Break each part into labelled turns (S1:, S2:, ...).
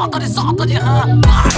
S1: solta de rã.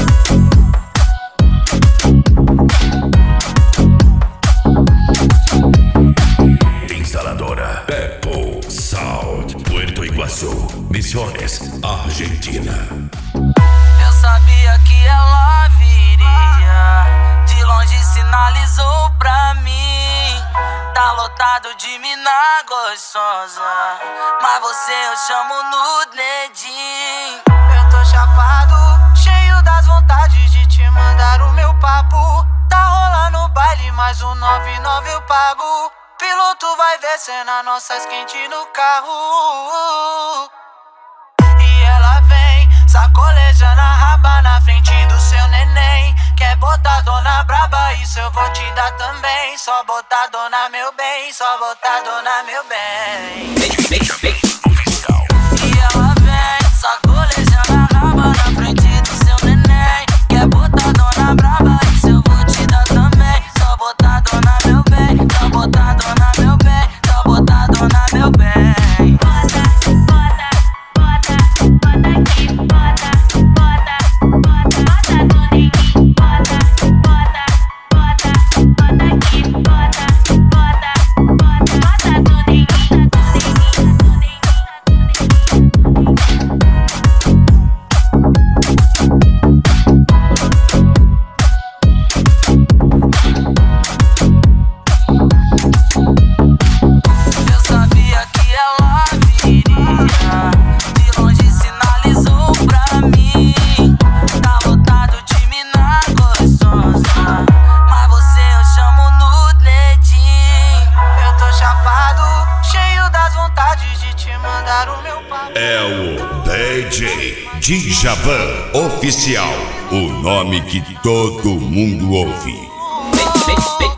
S2: Instaladora Apple Sound, Puerto Iguaçu, Misiones, Argentina.
S1: Eu sabia que ela viria, de longe sinalizou pra mim. Tá lotado de mina gostosa, mas você eu chamo no dedinho. Eu tô chapado, cheio das vontades de te mandar o meu papo. Tá rolando o baile, mais um 99 eu pago. Piloto vai descendo as nossas quentes no carro. E ela vem sacolejando a raba na frente do seu neném. Quer botar dona braba, isso eu vou te dar também. Só botar dona meu bem, só botar dona meu bem. E ela vem sacolejando a raba na frente do seu neném. Quer botar dona braba, isso eu vou te dar também. Só botar dona meu bem, só botar dona meu bem, só botar dona meu bem.
S2: É o DJ Djavan Oficial, o nome que todo mundo ouve.